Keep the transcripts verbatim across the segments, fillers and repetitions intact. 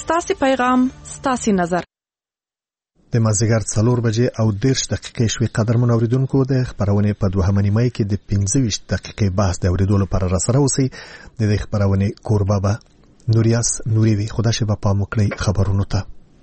ستاسي پیغام ستاسي نظر. د مازدیګر څلور بجې او دېرش دقیقې شوې. قدرمن اوریدونکو د خبرونې په دوهمه نیمه کې د پنځه ویشت دقیقې بحث د اوریدلو لپاره راسره اوسئ. د دې خبرونې کوربه به نوریاس نوري وي. خدا شي به پام وکړئ خبرونو ته.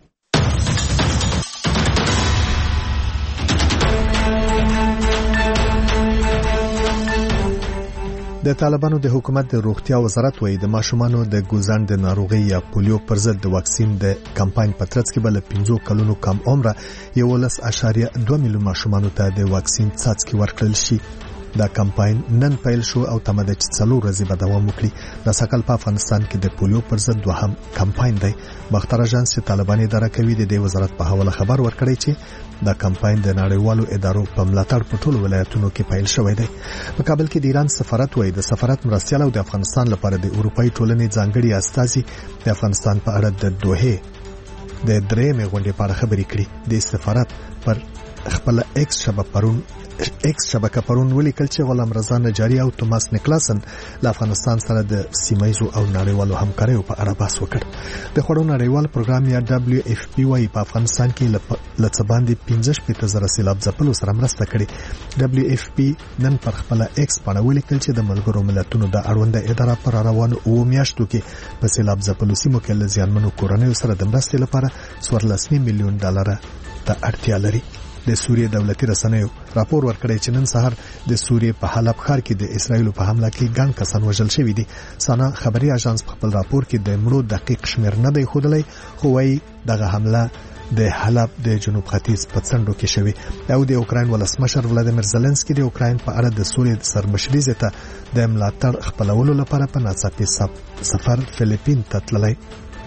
د طالبانو د حکومت د روغتیا وزارت وایي د ماشومانو د ګوزن د ناروغي یا پولیو پر ضد د واکسین د کمپاین په ترڅ کې بل پنځه کلونو کم عمره یولس اعشاریه دوه میلیون ماشومانو ته د واکسین څاڅکي ورکړل شي. دا کمپاین نن پیل شو او تمه ده چې څلور ورځې به دوام وکړي. د سکل په افغانستان کې د پولیو پر ضد دوهم کمپاین دی. باختر اژانس چې طالبان اداره کوي د دې وزارت په حواله خبر ورکړی چې دا کمپاین د نړیوالو ادارو په ملاتړ په ټولو ولایتونو کې پیل شوی دی. په کابل کې د ایران سفارت وایي د سفارت مرستیال او د افغانستان لپاره د اروپאי ټولنې ځانګړي استازي د افغانستان په اړه د دوحه د درېمې غونډې په اړه خبرې کړې. د سفارت پر خپل ایکس شبکه پرون ایکس شبکه پرون ولیکل چې غلام رضا نجاری او توماس نیکلاسن له افغانستان سره د سیمایزو او نړیوالو همکاریو په اړه بحث وکړ. د خړو نړیوال پروګرام یا دبليو اف پی وايي په افغانستان کې لڅ باندې پنځه شپږ زره سیلاب ځپلو سره مرسته کړې. دبليو اف پی نن پر خپل ایکس باندې ولیکل چې د ملګرو ملتونو د اړونده اداره پر روانو او میاشتو کې په سیلاب ځپلو سیمو کې لزیانمنو کورنیو سره د مرستې لپاره څوارلس میلیون ډالر ته اړتیا لري. د سوریې دولتي رسنیو راپور ورکړی چې نن سهار د سوریې په حلب ښار کې د اسرایل په حمله کې ګڼ کسان وژل شوي دي. سانا خبري اژانس په خپل راپور کې د مړو دقیق شمیر نه دی ښودلی، خو وايي دغه حمله د حلب د جنوب ختیځ په څنډو کې شوی او د اوکراین ولسمشر ولادیمیر زيلنسکي د اوکراین په اړه د سوریې سرمشري ته د ملاتړ خپلولو لپاره په ناڅاپي سفر فلیپین ته تللی.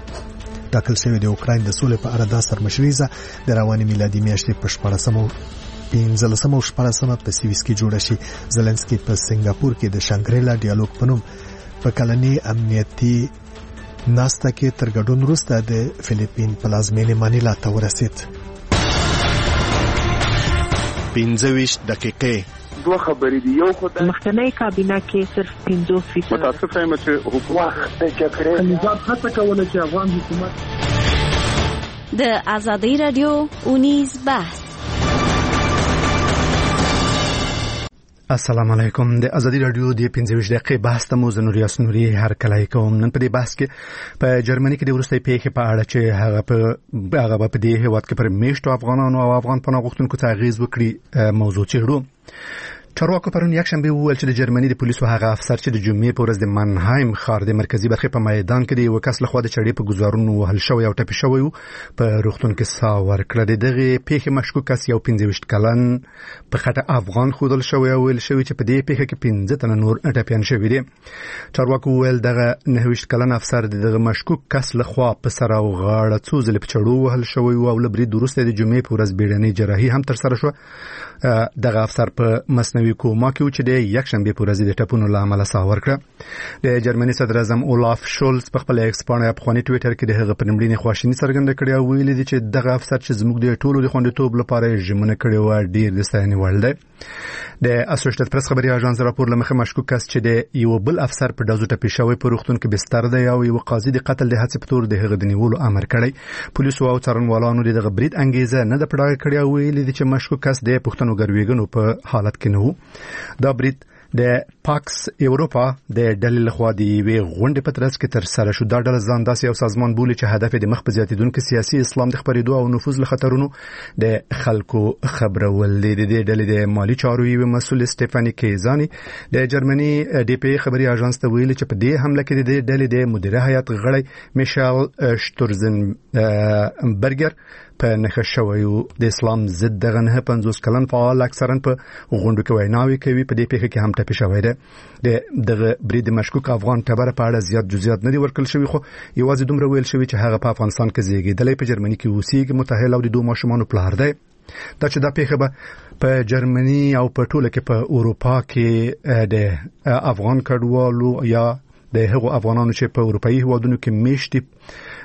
ټاکل شوی د اوکراین د سولې په اړه د سرمشریزه د رواني میلادي میاشتې په شپاړسمه پنځلسمه او شپاړسمه په سویس کې جوړه شي. زيلنسکي په سنگاپور کې د شانګریلا ډیالوګ په نوم په کلني امنیتي ناسته کې تر ګډون وروسته د فلیپین پلازمینې مانیلا ته ورسید. پنځه ویشت دقیقې دوه خبرې دي. یو خدای مخکنی کابینه کې صرف پنځه فیصد متاسف یم چې حکومت کې نظام هڅه کوله چې افغان حکومت د ازادي رادیو اونیز بحث. السلام علیکم. د ازادي رادیو د پنځه ویشت دقیقې بحث ته مو زنور یاسنوري هر کله کوم. نن په دې بحث کې په جرمني کې د وروستۍ پیښې په اړه چې هغه په هغه په دې هیواد کې پر میشتو افغانانو او افغان پناه غوښتونکو ته اغیز وکړي موضوع چیرو. چارواکو پرون یک شنبه وویل چې د جرمني د پولیسو هغه افسر چې د جمعې په ورځ د منهایم ښار د مرکزی برخې په میدان کې د یو کس لخوا د چړې په گزارونو وهل شوی او ټپي شوی په روغتون کې ساه ورکړه. دغه پیښې مشکوک کس یو پنځه ویشت کلن په خټه افغان خودل شوی او ویل شوی چې په دې پیښه کې پنځه تنه نور ټپيان شوی دي. چارواکو ویل دغه نه ویشت کلن افسر دغه مشکوک کس لخوا په سر او غاړه څو ځله په چړو وهل شوی او لبري درسته د جمعې په ورځ بیړنۍ جراحي هم تر سره شو. دغه افسر په مصنوعي کوما کې چې د یک شنبه په ورځ د ټپونو له امله ساه ورکړه. د جرمني صدر اعظم اولاف شولز په خپل ایکس باندې په خوني ټوئیټر کې دغه پرمړینې خواشینی څرګنده کړې او ویلي دي چې دغه افسر چې زموږ د ټولو د خوندیتوب لپاره ژمنه کړې و ډیر د ستاینې وړ دی. د اسوسییټډ پریس خبري اژانس راپور لمخه مشکوک کس چې د یو بل افسر په دازو ټپي شوی په روغتون کې بستر دی او یو قاضي د قتل د هڅې په تور د هغه د نیولو امر کړی. پولیسو او څارنوالانو دغه برید انګیزه نه د پړاو کړی او ویلي دي چې مشکوک کس د پښتنو ګرویګنو په حالت کې نه وو. دا برید د پاکس ایروپا د ډلې لخوا د وی غونډې په ترڅ کې تر سره شو. دا ډله ځان داسې یو سازمان بولي چې هدف د مخ په زیاتیدونکو سیاسي اسلام د خبرېدو او نفوذ له خطرونو د خلکو خبرول دي. د ډلې د مالی چارو یو مسؤل استفانی کیزانی د جرمني ډي پی خبري اژانس ته ویلي چې په دې حمله کې د ډلې د مدیر هیئت غړی میشل شتورزن برګر په نخښه شوی د اسلام ضد دغه نه پنځوس کلن فعال اکثرا په غونډو کې ویناوي کوي. په دې پیښه کې هم ټپي شوی دی. دغه برید مشکوک افغان ټبر په اړه زیات جزئیات نه دي ورکړل شوی، خو یوازې دومره ویل شوی چې هغه په افغانستان کې زیږیدلی، په جرمني کې اوسېږي، متأهل او د دوه ماشومانو پلار دی. دا چې دا پیښه به په جرمني او په ټوله کې په اروپا کې د افغان کډوالو یا د هغو افغانانو چې په اروپایي هیوادونو کې میشتي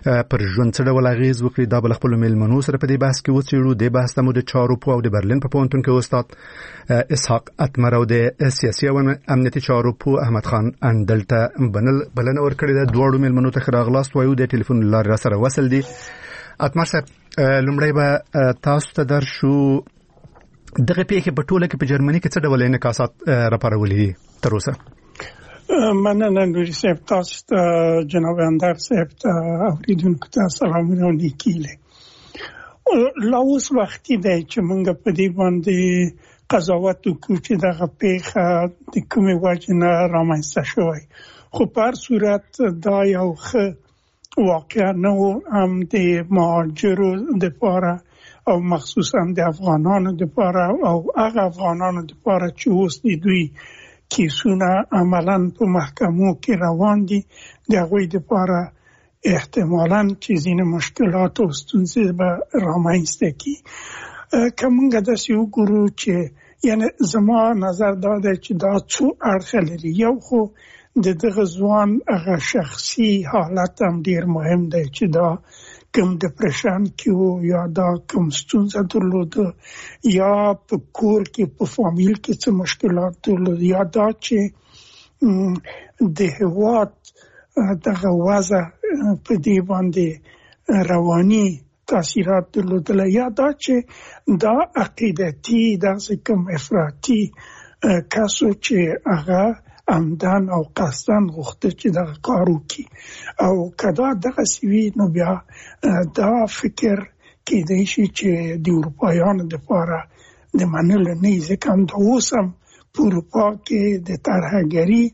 پر ژوند څه ډول اغیز وکړي دا بل خپل ملمنو سره په دې بحث کې وڅېړو. د بحث تمو د چارو په او د برلین په پوهنتون کې استاد اسحاق اتمر او د سیاسي او امنیتي چارو په احمد خان اندلته بنل بلنه ورکړې ده. دوړو ملمنو ته راغلاست وایو د ټلیفون لارې سره وصل دي. اتمر صاحب لومړی به تاسو ته درشو دغه پیښه په ټوله کې په جرمني کې څه ډول انعکاسات راپارولې دي تر اوسه؟ مننه نوري صاحب، تاسو ته جناب اندر صاحب ته اوریدونکو ته سلامونه لیکلي. لا اوس وخت دی چې موږ په دې باندې قضاوت وکړو چې دغه پیښه د کومې وجې نه رامنځته شوې، خو په هر صورت دا یو ښه واقعا نه و هم د مهاجرو دپاره او مخصوصا د افغانانو دپاره او هغه افغانانو دپاره چې اوس د دوی کیسونه عملاً په محکمو کې روان دي، د هغوی دپاره احتمالاً چې ځینې مشکلات او ستونزې به رامنځته کړي. که موږ داسې وګورو چې یعنې زما نظر دا دی چې دا څو اړخه لري. یو خو د دغه ځوان هغه شخصي حالت هم ډیر مهم دی چې دا کوم ډپریشن کې و یا دا کوم ستونزه درلوده یا په کور کې په فامیل کې څه مشکلات درلوده یا دا چې د هېواد دغه وضع په دې باندې رواني تاثیرات درلودل یا دا چې دا عقیدتي داسې کوم افراطي کسو چې هغه عمدن او قصدن غوښته چې دغه کار وکړي او کدا دغه سوي نو بیا دا فکر کېدای شي چې د اروپایانو دپاره د منلو نه وي، ځکه همدا اوس هم په اروپا کې د ترهګري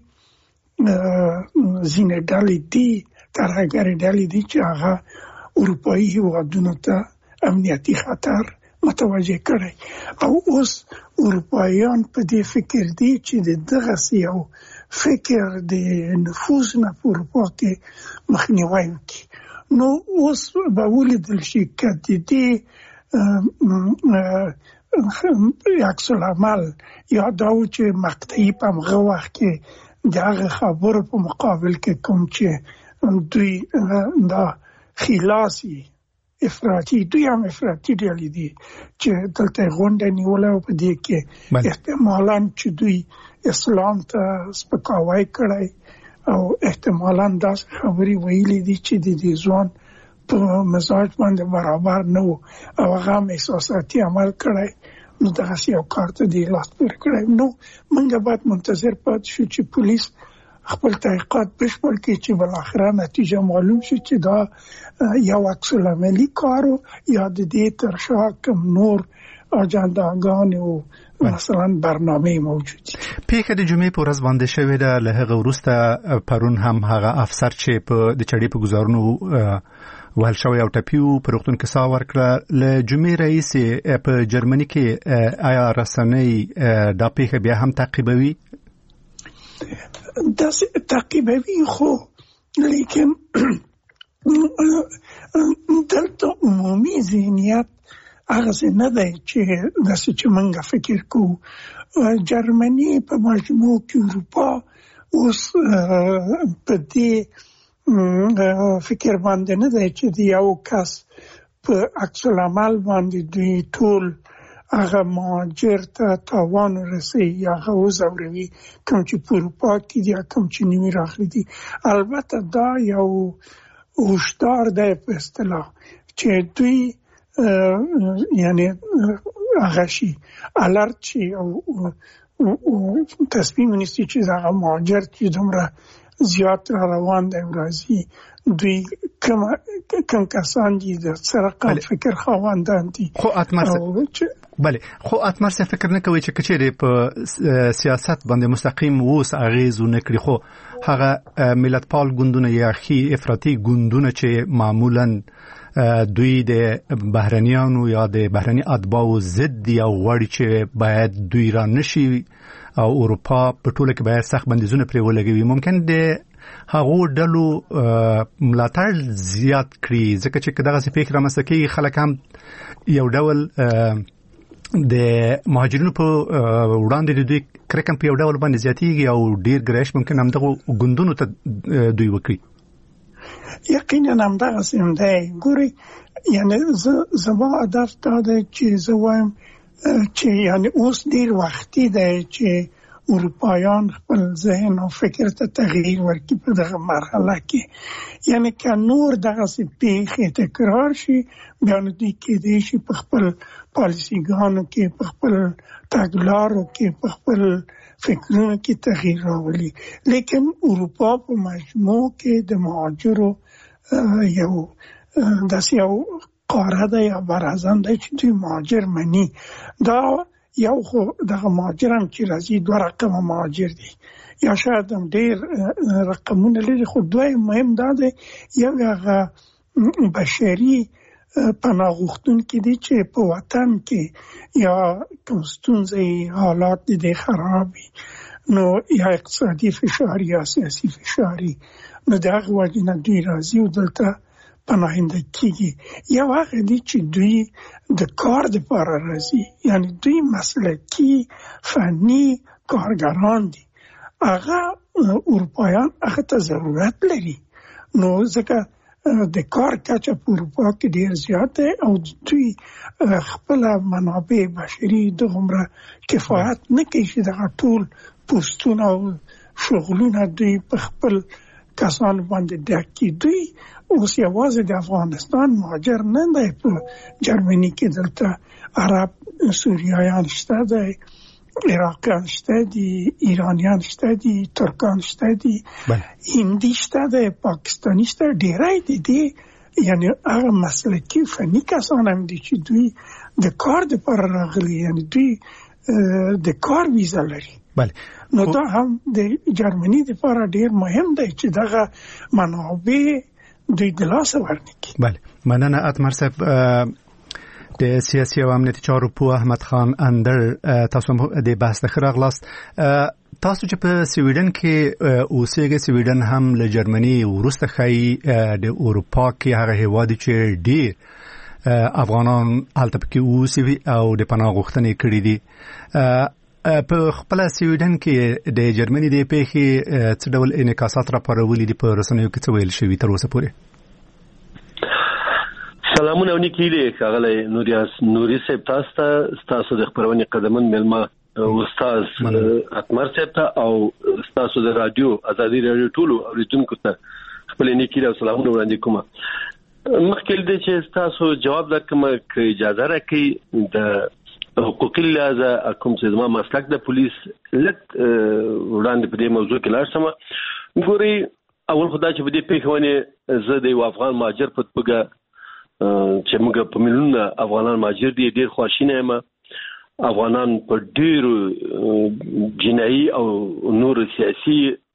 ځینې ډلې دي ترهګرې ډلې دي چې هغه اروپایي هېوادونو ته امنیتي خطر متوجه کړی او اوس اروپایان په دې فکر دي چې د دغسې یو فکر د نفوذ نه په اروپا کې مخنیوی وکړي. نو اوس به ولیدل شي که د دې عکس العمل یا دا و چې مقطعي په همغه وخت کې د هغه خبرو په مقابل کې کوم چې دوی دا خلاصي افراطي دوی هم افراطي ډلې دي چې دلته غونډه نیوله او په دې کې احتمالاً چې دوی اسلام ته سپکاوی کړی او احتمالاً داسې خبرې ویلي دي چې د دې ځوان په مزاج باندې برابر نه و او هغه هم احساساتي عمل کړی، نو دغسې یو کار ته دې لاس پورې کړی. نو موږ باید منتظر پاتې شو چې پولیس خپل تحقیقات بشپړ کړي چې بالاخره نتیجه معلوم شي چې دا یو عکس العملي کار یا د دې تر شا کوم نور اجنداګانې او مثلا برنامه موجود دي. پیښه د جمعې په ورځ باندې شوې ده. له هغه وروسته پرون هم هغه افسر چې په د چړې په گزارونو وهل شوی او ټپیو په روغتون کې ساه ورکړه له جمعې راهیسې په جرمني کې آیا رسنۍ دا پیښه بیا هم تعقیبوي؟ داسې تعقیبوي خو لیکن دلته عمومي ذهنیت هغسې نه دی چې داسې چې موږ فکر کوو. جرمني په مجموع کې اروپا اوس په دې فکر باندې نه دی چې د یو کس په عکس العمل باندې دوی ټول هغه مهاجر ته تاوان ورسوي یا هغه وځوروي کوم چې په اروپا کې دي کوم چې نوي راغلي دي. البته دا یو هوشدار دی په اصطلاح چې دوی یعنی هغه شي الرټ شي او تصمیم ونیسي چې هغه مهاجر چې دومره زیات را روان دی راځي دوی کوم کوم کسان دي د سرقه فکر خواندان دي. خو اتمر بله خو اتمر څه فکر نه کوي چې کچېره په سیاست باندې مستقیم ووس اغیز نه کړی، خو هغه ملتپال ګوندونه یا خي افراطي ګوندونه چې معمولاً دوی د بهرنیانو یا د بهرني اتباعو ضد یا غواړي چې باید دوی را نشي او اروپا په ټوله کې باید سخت بندیزونه پرې ولګوي، ممکن د هغو ډلو ملاتړ زیات کړي ځکه چې دغه فکر رامنځته کوي خلک هم یو ډول د مهاجرینو په وړاندې د دوی کرکم په یو ډول باندې زیاتېږي او ډیر ګرایش ممکن هم دغه ګوندونو ته دوی وکړي. یقینا همدغه سم دی. ګوري یعنی زما هدف دا دی چې زه وایم چې یعنی اوس ډیر وختي دی چې اروپایان خپل ذهن او فکر ته تغییر ورکړي په دغه مرحله کې. یعنی که نور دغه څه پیښې تکرار شي بیا نو دوی کېدای شي په خپل پالیسیګانو کې، په خپل تګلارو کې، په خپل فکرونو کې تغییر راولي. لیکن اروپا په مجموع کې د مهاجرو یو داسې یو قاره ده یا برازن ده چې دوی مهاجر مني. دا یو خو دغه مهاجر هم چې راځي دوه رقمه مهاجر دي، یا شاید هم ډېر رقمونه لري، خو دوی مهم دا دی یو هغه بشري پناه غوښتونکي دي چې په وطن کې یا کوم ستونزې حالات دي خراب وي، نو یا اقتصادي فشار یا سیاسي فشاري، نو د هغه وجې نه دوی راځي او دلته پناهنده کیږي. یو هغه دي چې دوی د کار دپاره راځي، یعنی دوی مسلکي فني کارګران دي، هغه اروپایان هغه ته ضرورت لري. نو ځکه د کار کچه په اروپا کې ډیر زیات دی او دوی خپل منابع بشري دغومره کفایت نه کوي چې دغه ټول پوستونه او شغلونه دوی په خپل کسانو باندې ډک کړي. دوی اوس یوازې د افغانستان مهاجر نه دی، په جرمني کې دلته عرب سوریایان شته دی، عراقیان شته دي، ایرانیان شته دي، ترکان شته دي، هندي شته دی، پاکستاني شته، ډیری دي دي. یعنی هغه مسلکي فني کسان هم دي چې دوی د کار دپاره راغلي، یعنی دوی د کار ویزه لري. بله. نو دا هم د جرمني دپاره ډیر مهم دی چې دغه منابع دوی د لاسه ورنکړي. بله، مننه اتمر صاحب. د سیاسي او امنیتي چارو پوه احمد خان اندر، تاسو هم د بحث ته ښه راغلاست. تاسو چې په سویډن کې اوسېږئ، سویډن هم له جرمني وروسته ښایي د اروپا کې هغه هېواد چې ډېر افغانان هلته پکې اوسي او د پناه غوښتنې کړي دي. په خپله سویډن کې د جرمني د پیښې څه ډول انعکاسات راپارولي دي، په رسنیو کې څه ویل شوي تر اوسه پورې؟ سلامونه ونیکي دي ښاغلی نوریاس نوري صاحب، تاسو ته، ستاسو د خپرونې قدمن مېلمه استاد اتمر صاحب ته او ستاسو د رادیو ازادي رادیو ټولو اورېدونکو ته خپل نیکي او سلامونه وړاندې کوم. مخکې له دې چې ستاسو جواب درکړم، که اجازه راکړئ د حقوقي لحاظه کوم چې زما مسلک د پولیس لږ وړاندې په دې موضوع کې لاړ شم. ګورئ، اول خو دا چې په دې پیښه باندې زه د یو افغان مهاجر په توګه چې موږ په میلیونونه افغانان مهاجر دي ډېر خواشینی یم. افغانان په ډېرو جنایي او نورو سیاسي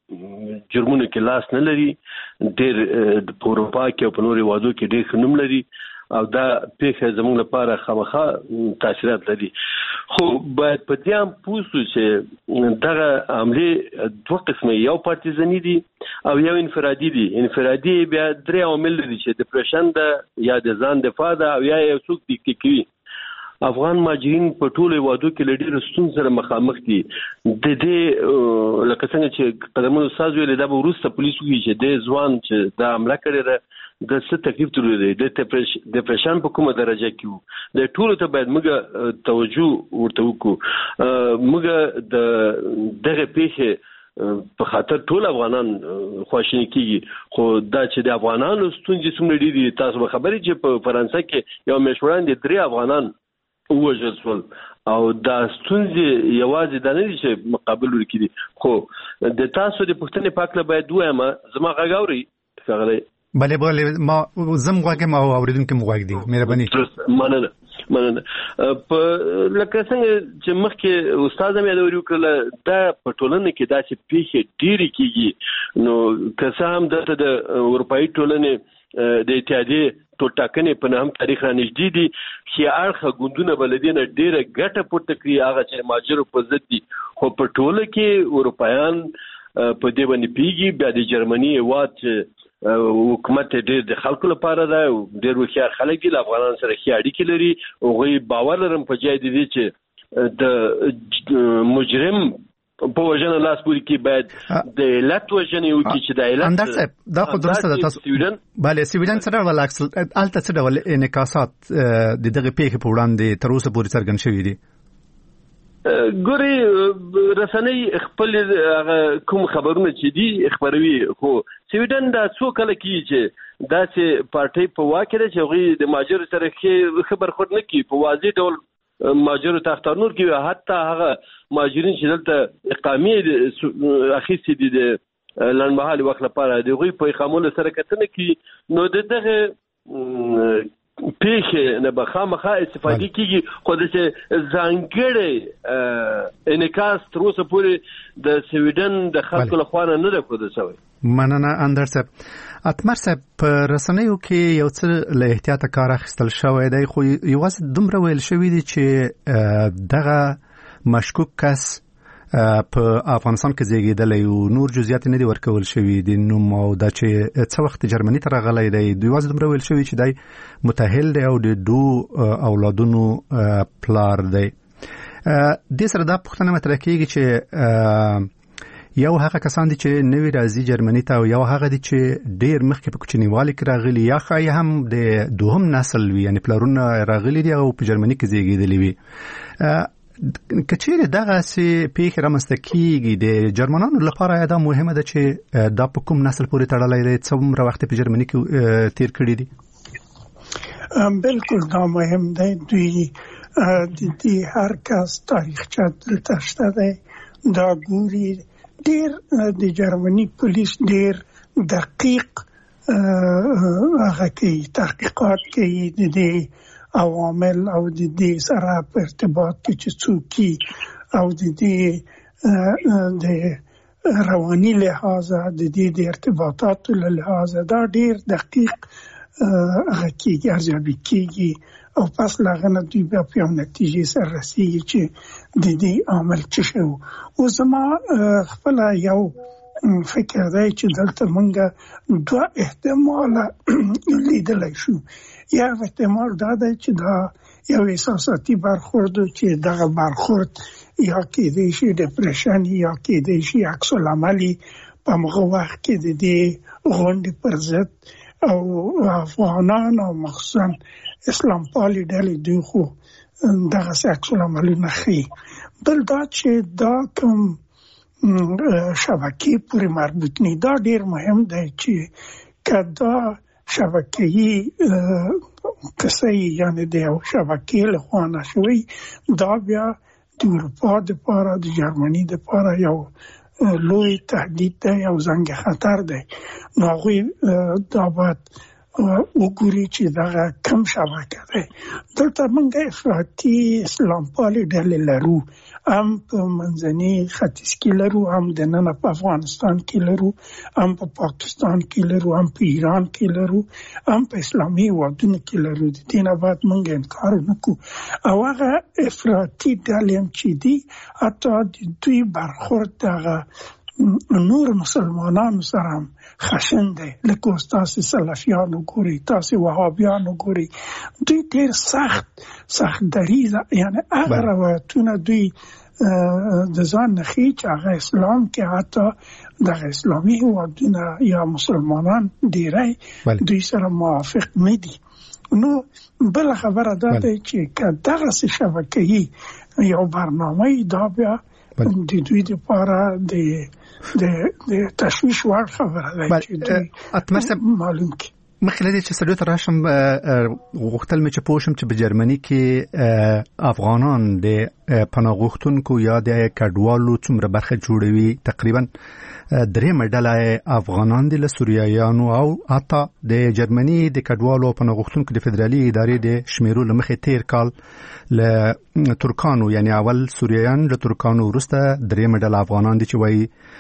جرمونو کې لاس نه لري، ډېر په اروپا کې او په نورو هېوادو کې ډېر ښه نوم لري او دا پیښه زموږ لپاره خامخا تاثیرات لري. خو باید په دې هم پوه شو چې دغه حملې دوه قسمه، یو پارتیزني دي او یو انفرادي دي. انفرادي بیا درې عوامل لري چې ډپریشن ده، یا د ځان دفاع ده، او یا یو څوک دیکته کوي. افغان مهاجرین په ټولو هېوادو کې له ډېرو ستونزو سره مخامخ دي. د دې لکه څنګه چې قدمونو استاد ویلې، دا به وروسته پولیس وایي چې د ځوان چې دا حمله کړې ده د څه تکلیف درلودی، د ډپریشن په کومه درجه کې وو. د ټولو ته باید موږ توجه ورته وکړو. موږ د دغه پیښې په خاطر ټول افغانان خواشیني کیږي، خو دا چې د افغانانو ستونزې څومره ډېرې دي، تاسو به خبرې چې په فرانسه کې یو میاشت وړاندې درې افغانان ووژل شول او دا ستونزې یوازې دا نه دي چې مقابل ورکړي دي. خو د تاسو د پوښتنې په هکله باید ووایم، زما غږ اورئ ښاغلی؟ بله بله، ما زم غوږ یم او اورېدونکي مو غوږ دي. مهرباني. مننه مننه. په لکه څنګه چې مخکې استاد هم یادوري وکړله، دا په ټولنه کې داسې پیښې ډېرې کېږي. نو که څه هم دلته د اروپایي ټولنې د اتحادیې ټولټاکنې په نهم تاریخ رانږدې دي، ښي اړخه ګوندونه به له دې نه ډېره ګټه پورته کړي، هغه چې مهاجرو په ضد دي. خو په ټوله کې اروپایان په دې باندې پوهېږي. بیا د جرمني هېواد چې حکومت ډېر د خلکو لپاره ده، ډېر هوښیار خلک دي، له افغانانو سره ښې اړیکې لري. هغوی باور لرم په جای د دې چې د مجرم په وژنه لاس پوري کې باید د علت وژنې وکړي چې د علت اندر صاحب دا خو درسته ده تاسو سویډن bale سویډن سره ول اکسل الته څه ډول انعکاسات د دغه پیښې په وړاندې تر اوسه پورې څرګند شوي دي ګوري رسنۍ خپل کوم خبرونه چې دي خبروي خو سویډن دا څو کله کې چې دا چې پارټي په واکه ده چې هغه د ماجر سره خبر خود نه کی په واضح ډول ماجر تختار نور کې حتی هغه ماجرین چې دلته اقامې اخیستي دي د لنډمهالي وخت لپاره د غوي په اقامولو سره کتنه کې نو دغه پیښه نه بخامخه استفاده کیږي خو د ځانګړي انعکاس تر اوسه پورې د سویډن د خلکو لخوا نه ده کوده شوی. مننه اندر صاحب. اتمر صاحب په رسنیو کې یو څه له احتیاط کار اخیستل شوی دی خو یوازې دومره ویل شوی دی چې دغه مشکوک کس په افغانستان کې زیږیدلی او نور جزئیات نه دي ورکول شوی دي نو مو دا چې څه وخت جرمني ته راغلی دی دوی یوازې دومره ویل شوی چې دی متأهل دی او د دوه اولادونو پلار دی. دې سره دا پوښتنه مطرح کېږي چې یو هغه کسان دي چې نوی راځي جرمني ته او یو هغه دي چې ډیر مخکې په کوچنیوالي کې راغلي یا خای هم د دوهم نسل وي یعنی پلارونه راغلي دي او په جرمني کې زیږیدلي وي. کچېره دغه سي پیښه رامنځته کیږي د جرمنانو لپاره دا مهمه ده چې دا په کوم نسل پورې تړلې ده څومره وخت په جرمني کې تیر کړی دي. بالکل دا مهم دی دوی د دې هر کس تاریخ چا تشته دی دا ګوري ډیر د جرمني پولیس ډیر دقیق هغه کوي تحقیقات کوي د دې عوامل او د دې سره په ارتباط کې چې څوک او د دې د رواني لحاظ د دې د ارتباطاتو له لحاظ دا ډیر دقیق هغه کېږي ارزیابي کېږي او پس لاغه نه دوی بیا په نتیجې سره رسېږي چې د دې عامل څه شو. او زما خپل یو فکر دی چې دلته مونږه دوه احتماله لیدلی شو. یا احتمال دا دی چې دا یو احساساتي برخورد چې دغه برخورد یا کېدای شي ډپریشن یا کېدای شي عکس العملي په هغه وخت کې د دې غونډې پر ضد او افغانان او مخصوصا اسلام پالي ډلې دوی خو دغه عکس العملونه ښيي. بل دا چې دا کوم شبکې پورې مربوط نه دا ډیر مهم دی چې کدا شبکه‌ای کسي یعنی د شبکې له خوا نشوي دا بیا د اروپا د لپاره د جرمني د لپاره یو لوی تهدید دی او زنګ خطر دی. نو غوي دا باید وګوري چې دا کم شبکه ده. دلته موږ افراطي اسلام پالي ډلې لرو هم په منځني ختیځ کې لرو هم د نن په افغانستان کې لرو هم په پاکستان کې لرو هم په ایران کې لرو هم په اسلامي هېوادونو کې لرو. د دې نه باید موږ انکار نکړو او هغه افراطي ډلې هم چې دي حتی د دوی برخورد دغه نور مسلمانانو سره هم خشن دی لکه تاسو سلفیانو ګوري تاسو وهابیانو ګوري دوی ډېر سخت سخت دریزه یعنی هغه روایتونه دوی د ځان نخي چې هغه اسلام کې حتی د اسلامي هېوادونه یا مسلمانان ډېری دوی سره موافق نه دي. نو بل خبره دا ده چې که دغسې شبکه‌ای یو برنامه دا بیا د دوی لپاره د د د تشویش وړ خبره ده چې دوی معلوم کی مخکې لدې چې سړیو ته راشم غوښتل مې چې پوه شم چې په جرمني کې افغانان د پناه غوښتونکو یا د کډوالو څومره برخه جوړوي. تقریبا درېیمه ډله افغانان دي له سوریایانو او حتی د جرمني د کډوالو او پناه غوښتونکو د فدرالي ادارې د شمیرو له مخې تیر کال له ترکانو یعنی اول سوریایان له ترکانو وروسته درېیمه ډله افغانان دي چې وایي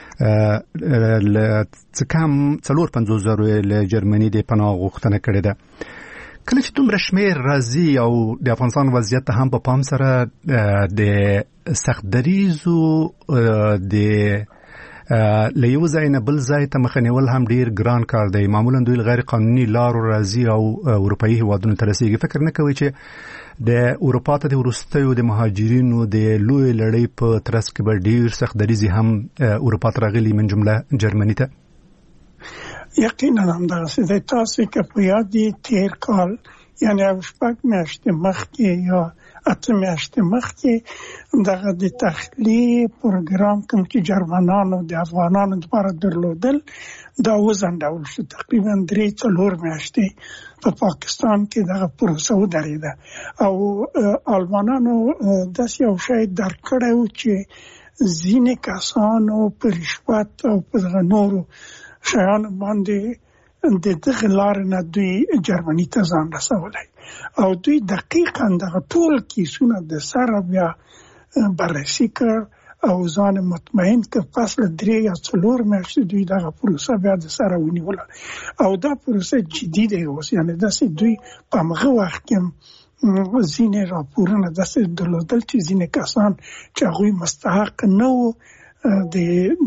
له څه کم څلور پنځوس زره له جرمني د پناه غوښتنه کړې ده. کله چې دومره شمیر راځي او د افغانستان وضعیت هم په پام سره د سخت دریزو د له یو ځای نه بل ځای ته مخنیول هم ډیر ګران کار دی. معمولا دوی غیر قانوني لارو راځي او اروپאי هوادونو ته رسیږي. فکر نه کوي چې د اروپا ته د ورستیو د مهاجرینو د لوی لړۍ په ترڅ کې به ډیر سخت دریزي هم اروپا ته راغلي من جمله جرمني ته. یقینا هم دغسې دی. تاسو که په یاد دي تیر کال یعنی شپږ میاشتې مخکې یا اته میاشتې مخکې دغه د تخلیه پروګرام کوم چې جرمنانو د افغانانو لپاره درلودل دا وځنډول شو. تقریبا درې څلور میاشتې په پاکستان کې دغه پروسه ودرېده او آلمانانو داسې یو شی درک کړی و چې ځینې کسانو په رشوت او په دغه نورو شیانو باندې د دغه لارې نه دوی جرمني ته ځان رسولی او دوی دقیقا دغه ټول کیسونه د سره بیا بررسي کړ او ځان مطمئن کړ. پس له درې یا څلور میاشتې دوی دغه پروسه بیا د سره ونیوله او دا پروسه جدي دی اوس. یعنی داسې دوی په همغه وخت کې ځینې راپورونه داسې درلودل چې ځینې کسان چې هغوی مستحق نه وو د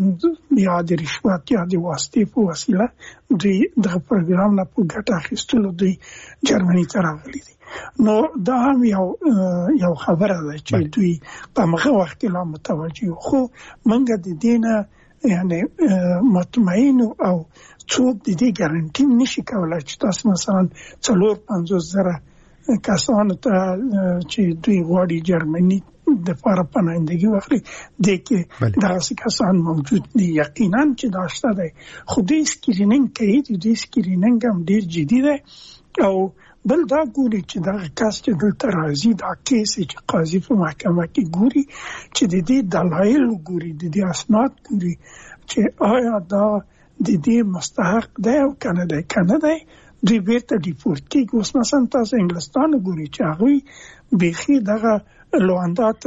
یا د رشوت یا د واسطې په وسیله دوی دغه پروګرام نه په ګټه اخیستلو دوی جرمني ته راغلي دي. نو دا هم یو یو خبره ده چې دوی په هغه وخت کې لا متوجه وو. خو موږ د دې نه یعنی مطمئن او څوک د دې ګارانټي نشي کولای چې تاسو مثلا څلور پنځوس زره کسانو ته چې دوی غواړي جرمني د لپاره پناهندگی واخلي د کې داسې کسان موجود دي. یقینا چې دا شته دی خو دوی سکرینینګ کوي. دوی سکرینینګ هم ډیر جدي دی او بل دا ګوري چې دا کس چې دلته راځي دا کیس چې قاضي په محکمه کې ګوري چې د دې دلایل ګوري د دې اسناد ګوري چې آیا دا د دې مستحق دی او کنه دی کنه دی دوی بیرته ډیپورت کېږي. اوس مثلا تاسو انګلستان ګوري چې هغوی بیخي دغه لواندات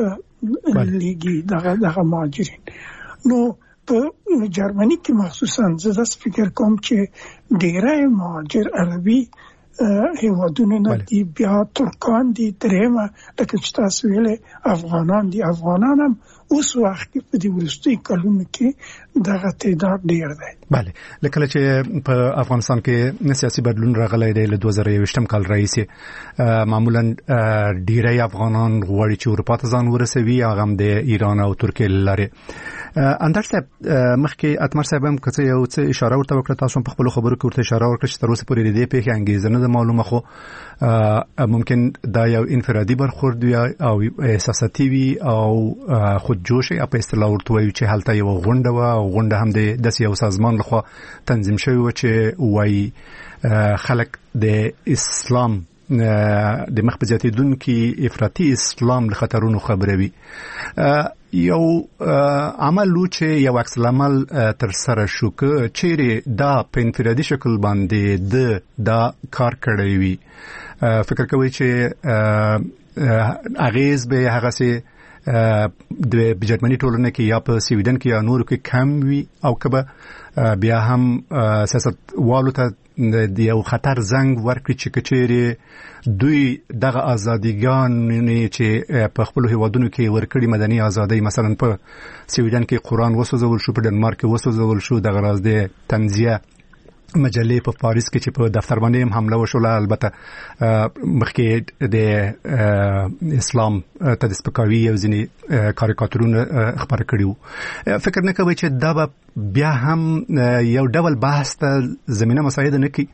لیگی دغه دغه مهاجرین. نو په جرمني کې مخصوصا زه داسې فکر کوم چې ډیری مهاجر عربي هیوادونو نه دي بیا ترکان دي درېمه لکه چې تاسو ویلې افغانان دي. افغانان هم اوس وخت کې په دې وروستي کلونو کې دغه تعداد ډیر دی. بله لکه چې په افغانستان کې سیاسي بدلون راغلی دی له دوه زره یوویشتم کال راهیسې معمولا ډیری افغانان غواړي چې اروپا ته ځان ورسوي هغه هم د ایران او ترکیې له لارې. اندر صاحب مخکې اتمر صاحب هم که څه یو څه اشاره ورته وکړه تاسو هم په خپلو خبرو کې ورته اشاره وکړه چې تر اوسه پورې د دې پیښې انګېزه نه ده معلومه خو ممکن دا یو انفرادي برخورد وي او احساساتي وي او خود جوش یا په اصطلاح ورته وایي چې هلته یو غونډه وه او غونډه هم د داسې یو سازمان لخوا تنظیم شوی و چې وایي خلک د اسلام د مخ په زیاتېدونکي افراطي اسلام له خطرونو خبروي. یو عمل و چې یو عکس العمل تر سره شو که چیرې دا په انفرادي شکل باندې د دا کار کړی وي فکر کوي چې اغیز به هغه سي د جرمني ټولنه کې یا په سویډن کې یا نورو کې کم وي او کبه بیا هم سیاست والو ته د یو خطر زنګ ورکړي چې کچېره دوی دغه ازاديګان چې په خپل هیوادونو کې ورکړي مدني ازادي مثلا په سویډن کې قرآن وسوځول شو په ډنمارک کې وسوځول شو دغه راز د تنزیه مجلې په پاریس کې چې په دفتر باندې هم حمله وشوله البته مخکې د اسلام ته د سپکاوي یو ځینې کاریکاتورونه خبره کړي وو. فکر نه کوي چې دا به بیا هم یو ډول بحث ته زمینه مساعده نه کوي؟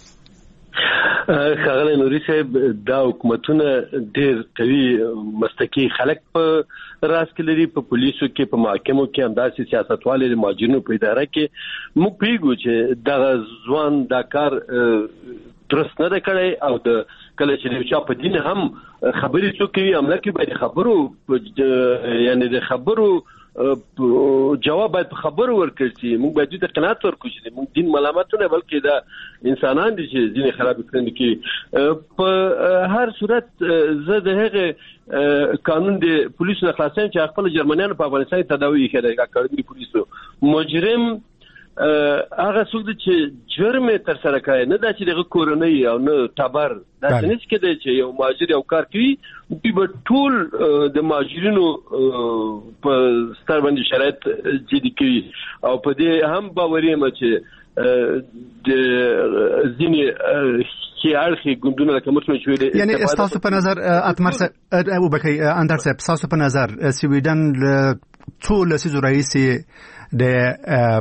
ښاغلی نوري صاحب دا حکومتونه ډېر قوي مستقي خلک په راس کې لري په پولیسو کې په محاکمو کې همداسې سیاستوال د مهاجرینو په اداره کې موږ پوهیږو چې دغه ځوان دا کار درست نه دی کړی او د کله چې د چا په دین هم خبرې څوک کوي عمله کوي باید خبرو یعنی د خبرو جواب باید په خبرو ورکړي چې موږ باید د قناعت ورکړو چې موږ دین ملامت نه بلکې دا انسانان دي چې ځینې خراب کړي کې په هر صورت زه د هغه قانون د پولیسو خلاصین چې خپل جرمنیانو په افغانستان تداوی کړي کړي پولیسو مجرم هغه څوک چې جرم تر سره کوي نه دا چې دغه کورنۍ او نه تبر دا څنګه چې کېدای چې یو ماجر یو کار کوي په ټول د ماجرینو په ستر باندې شرایط جدي کوي او په دې هم باورې م چې د ځینې سیاسي ګوندونه کوم څه شوې یعنی تاسو په نظر اتمر او بکای اندر صاحب تاسو په نظر سویډن څو لسیزو رئیس د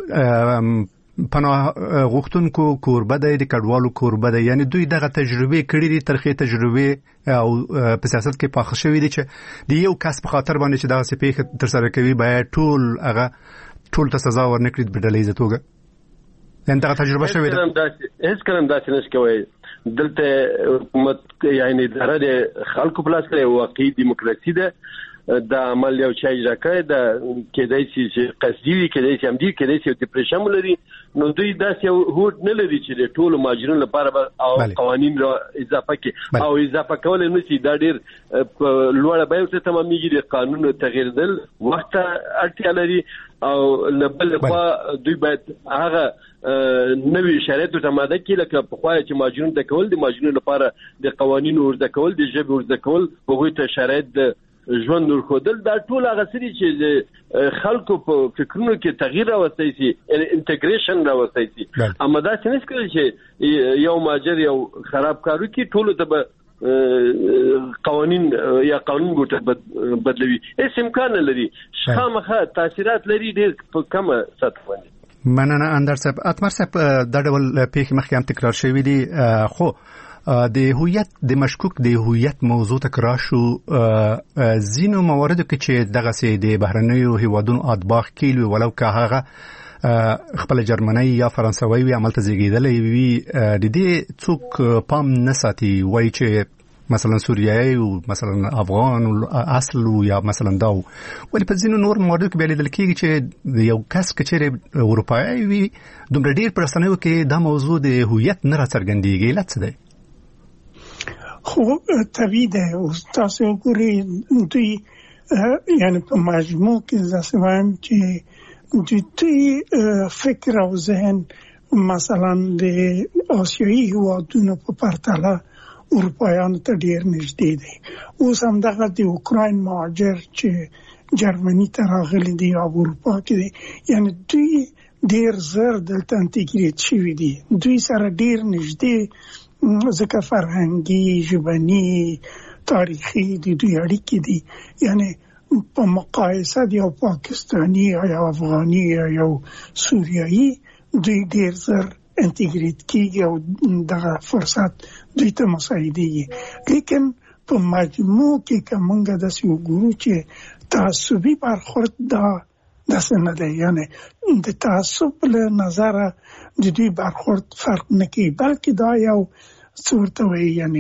پناه غوښتونکو کوربه دی د کډوالو کوربه دی یعنی دوی دغه تجربه کړې دي ترخه تجربه او په سیاست کې پاخه شوې دي چې د یو کس په خاطر باندې چې دغه سپیخ تر سره کوي باید ټول هغه ټول ته سزا ورنکړي په ډلې زتوګه ان دغه تجربه شوې ده هیڅ کلم داسې نشي کوي دلته حکومت یعنی اداره د خلکو پلاس کوي واقعي دیموکراسي ده د عمل یو چای راکړی د کېدای شي چې قصدي وي کېدای شي هم دي کېدای شي ډیپریشن ولري نو دوی داسې یو هوډ نه لري چې د ټولو ماجرونو لپاره او قوانين را اضافه کړي او اضافه کول نه شي دا ډیر لوړه به څه تمامېږي د قانون تغییر دل وخت اړتیا لري او لبل خو دوی باید هغه نوې شرایط ته ماده کې لکه په خوای چې ماجرون د کول د ماجرونو لپاره د قوانینو ورته کول د ژبې ورته کول په وې ته شرایط د ژوند نور خودل دا ټول هغه سری چې خلکو په فکرونو کې تغییر راوستي سي انټیګریشن راوستي سي اما دا څنګه کوي چې یو ماجر یو خراب کارو کې ټول ته قوانين یا قانون ګټه بدلوي هیڅ امکان نه لري خامخا تاثیرات لري ډېر په کومه سطح باندې مننه اندر صاحب اتمر صاحب دا ډول پیښې مخکې هم تکرار شوې دي خو د هویت د مشکوک د هویت موضوع تکرار شو زینو مواردو کې چې دغه سي د بهرنیو هیوادونو اطباق کیلو ولو که هغه خپل جرمنی یا فرانسوي وي عمل ته زیږیدلې وي د دې څوک پام نه ساتي وایي چې مثلا سوریایی او مثلا افغان اصل یا مثلا دا ولې په ځینو نور مواردو کې بل دل کېږي چې یو کس کچېره اروپایي وي دومره ډیر پرسنوي کې دا موضوع د هویت نه راڅرګندېږي لڅ دی خو طبیعي ده او تاسو ګورئ دوی یعنی په مجموع کې ځکه وایم چې دوی فکر او ذهن مثلا د آسیایي هیوادونو په پرتله اروپایانو ته ډیر نږدې دي اوس هم دغه د اوکراین مهاجر چې جرمني ته راغلي دي او اروپا کې دي یعنی دوی ډیر زر دلته انټیګریټ شوي دي دوی سره ډیر نږدې ځکه فرهنګي ژبني تاریخي د دوی اړیکې دي یعنی په مقایسه د یو پاکستاني یا افغاني یا سوریایي دوی ډیر زر انټیګریټ کیږي او دغه فرصت دوی ته مساعدېږي لیکن په مجموع کې کومه د سیو ګورو چې تعصبي برخورد دا داسې نه دی یعنی د تعصب له نظره د دوی برخورد فرق نه کوي بلکې دا یو څورته وي یعنی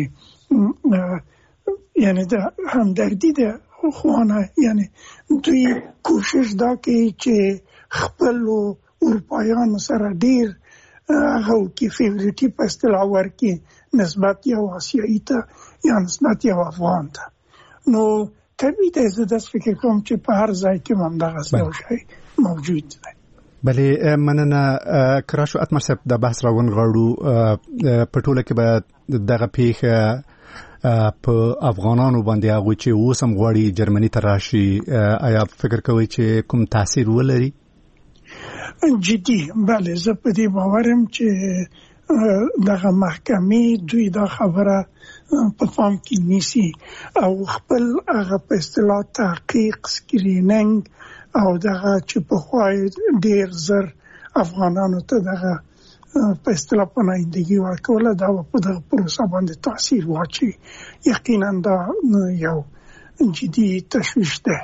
یعنی د همدردی د خوانه یعنی دوی کوشش دا کوي چې خپل اروپایانو سره ډیر هغه کې فیوریټي په اصطلاح ورکړي نسبت یو آسیایي ته یا نسبت یو افغان ته نو طبیعي ده زه داس فکر کوم چې په هر ځای کې هم دغه یو شی موجود دی بلې مننه کراشو اتمر صاحب د بحث راون غواړو په ټوله کې به دغه پیښه په افغانانو باندې هغه چې اوس هم غواړي جرمني ته راشي آیا فکر کوي چې کوم تاثیر ولري جدي بله زه په دې باورم چې دغه محکمې دوی دا خبره په پام کې نیسي او خپل هغه په اصطلاح تحقیق سکرینینګ او دغه چې په خوای ډیر زر افغانانو ته دغه په اصطلاح پناهندګي ورکول دا په دغه پروسه باندې تاثیر واچي یقینا دا یو جدي تشویش ده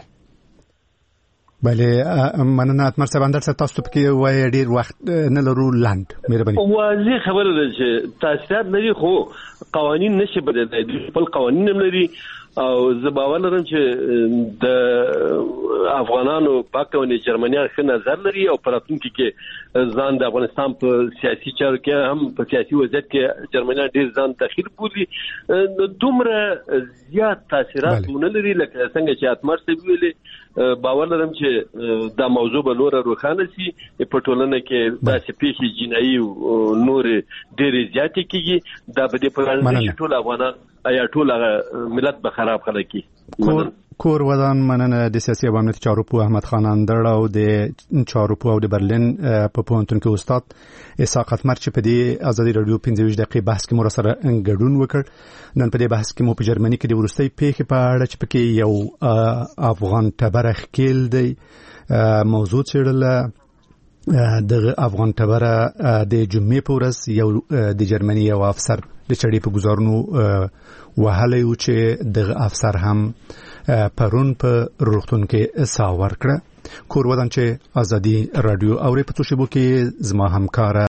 بله مننه اتمر صاحب اندر تاسو پکې وای ډیر وخت نه لرو لاند مهرباني واضح خبره ده چې تاثیرات لري خو قوانين نشي بدلای خپل قوانين هم لري او زه باور لرم چې د افغانانو پاکونی جرمنیا ښه نظر لري او پراتونکو کې ځان د افغانستان په سیاسي چارو کې هم په سیاسي وضعیت کې جرمنیا ډیر ځان دخیل بولي دومره زیات تاثیرات ونه لري لکه څنګه چې اتمر څه ویلي باور لرم چې دا موضوع به نور روښانه شي په ټولنه کې داسې پیښې جنایي نور ډیر زیات کیږي دا به د پرانځي ټول افغانان ایا ټول ملت به خراب خلک کی کور ودان مننه د سیاسي او امنیتي چارو په احمد خان اندړ او د چارو په او د برلین په پونتون کې استاد اسحاق اتمر چې په دې ازادي رادیو پنځه ویشت دقیقې بحث کې مو سره ګډون وکړ نن په دې بحث کې مو په جرمني کې د ورستۍ پیښې په اړه چې پکې یو افغان تبره خکیل دی موضوع چیرله د افغان تبره د جمعې په ورځ یو د جرمني یو افسر د چړې په گزارونو وهلې و چې د افسر هم پرون په روغتون کې ساور کړ کور ودان چې ازادي رادیو اوري په توشبو کې زما همکار